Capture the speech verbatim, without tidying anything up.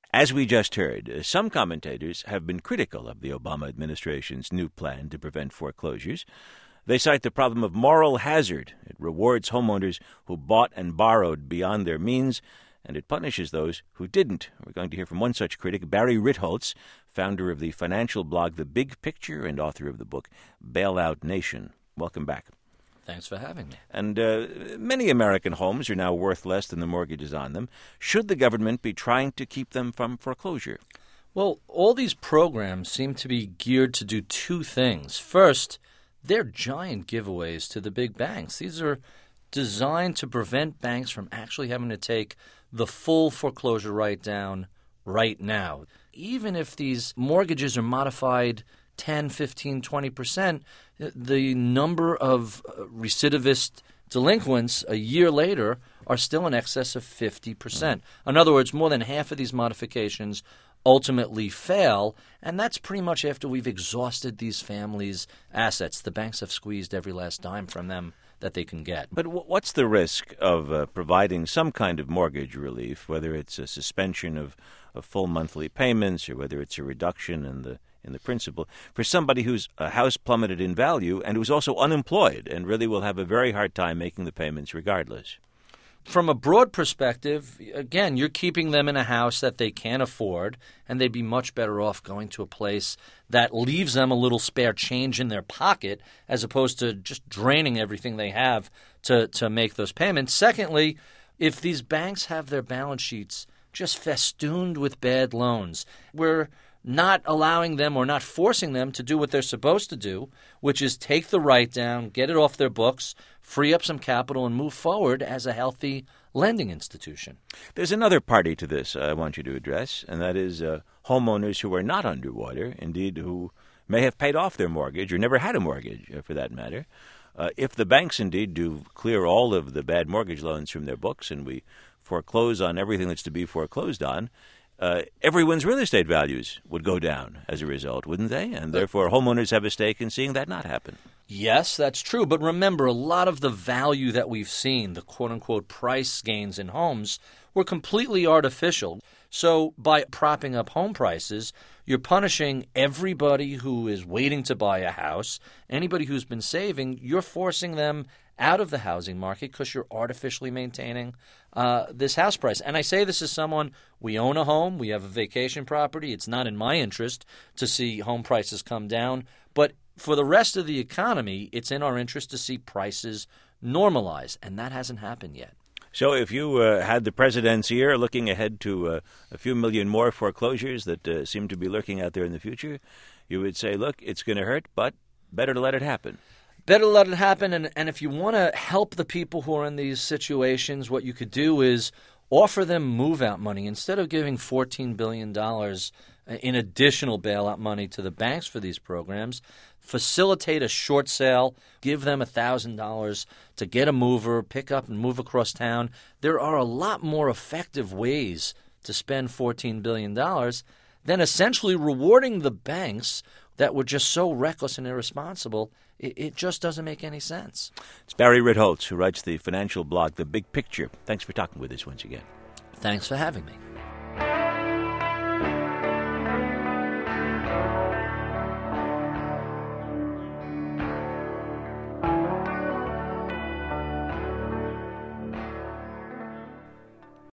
As we just heard, uh, some commentators have been critical of the Obama administration's new plan to prevent foreclosures. They cite the problem of moral hazard. It rewards homeowners who bought and borrowed beyond their means, and it punishes those who didn't. We're going to hear from one such critic, Barry Ritholtz, founder of the financial blog The Big Picture and author of the book Bailout Nation. Welcome back. Thanks for having me. And uh, many American homes are now worth less than the mortgages on them. Should the government be trying to keep them from foreclosure? Well, all these programs seem to be geared to do two things. First, they're giant giveaways to the big banks. These are designed to prevent banks from actually having to take the full foreclosure write-down right now. Even if these mortgages are modified ten, fifteen, twenty percent, the number of recidivist delinquents a year later are still in excess of fifty percent. In other words, more than half of these modifications ultimately fail, and that's pretty much after we've exhausted these families' assets. The banks have squeezed every last dime from them that they can get. But w- what's the risk of uh, providing some kind of mortgage relief, whether it's a suspension of, of full monthly payments or whether it's a reduction in the in the principal, for somebody whose uh, house plummeted in value and who's also unemployed and really will have a very hard time making the payments regardless? From a broad perspective, again, you're keeping them in a house that they can't afford, and they'd be much better off going to a place that leaves them a little spare change in their pocket as opposed to just draining everything they have to, to make those payments. Secondly, if these banks have their balance sheets just festooned with bad loans, we're not allowing them or not forcing them to do what they're supposed to do, which is take the write-down, get it off their books, free up some capital, and move forward as a healthy lending institution. There's another party to this I want you to address, and that is uh, homeowners who are not underwater, indeed who may have paid off their mortgage or never had a mortgage, uh, for that matter. Uh, if the banks indeed do clear all of the bad mortgage loans from their books and we foreclose on everything that's to be foreclosed on, Uh, everyone's real estate values would go down as a result, wouldn't they? And therefore, homeowners have a stake in seeing that not happen. Yes, that's true. But remember, a lot of the value that we've seen, the quote-unquote price gains in homes, were completely artificial. So by propping up home prices, you're punishing everybody who is waiting to buy a house, anybody who's been saving. You're forcing them out of the housing market because you're artificially maintaining uh, this house price. And I say this as someone, we own a home, we have a vacation property. It's not in my interest to see home prices come down. But for the rest of the economy, it's in our interest to see prices normalize, and that hasn't happened yet. So if you uh, had the president's ear looking ahead to uh, a few million more foreclosures that uh, seem to be lurking out there in the future, you would say, look, it's going to hurt, but better to let it happen. Better let it happen, and, and if you want to help the people who are in these situations, what you could do is offer them move-out money. Instead of giving fourteen billion dollars in additional bailout money to the banks for these programs, facilitate a short sale, give them one thousand dollars to get a mover, pick up and move across town. There are a lot more effective ways to spend fourteen billion dollars than essentially rewarding the banks that were just so reckless and irresponsible. It, it just doesn't make any sense. It's Barry Ritholtz, who writes the financial blog The Big Picture. Thanks for talking with us once again. Thanks for having me.